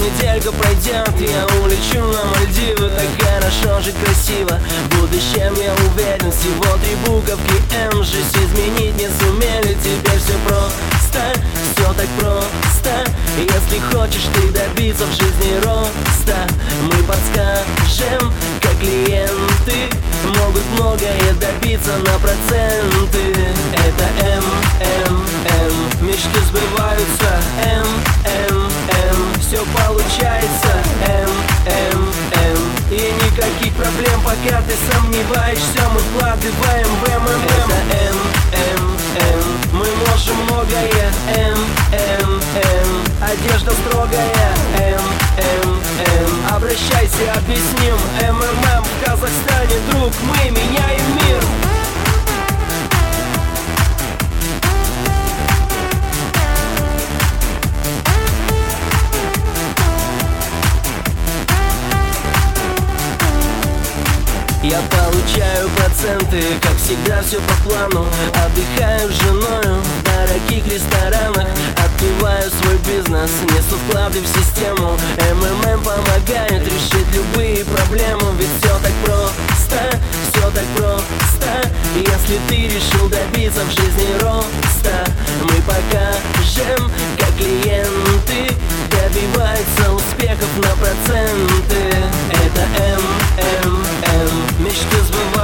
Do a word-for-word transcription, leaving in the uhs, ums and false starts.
неделька пройдет, я улечу на Мальдивы. Так хорошо жить красиво, в будущем я уверен. Всего три буковки М, жизнь изменить не сумели. Теперь все просто, все так просто. Если хочешь ты добиться в жизни роста, мы подскажем, как клиенты могут многое добиться на проценты. Это М, М, М, мечты сбываются. М, М, М, все получается. М, М, М, и никаких проблем, пока ты сомневаешься. Мы вкладываем в М, М, М. Это М, М, М, мы можем многое. М, М, М, одежда строгая. М, М, М, обращайся, объясним. М, М, М, в Казахстане, друг, мы меняем мир. Я получаю проценты, как всегда все по плану. Отдыхаю с женою в дорогих ресторанах. Открываю свой бизнес, несу вклады в систему. М, М, М помогает решить любые проблемы. Ведь все так просто, все так просто. Если ты решил добиться в жизни роста, мы покажем, как клиенты добиваются успехов на проценты. Это М, М, М, мечты сбываются.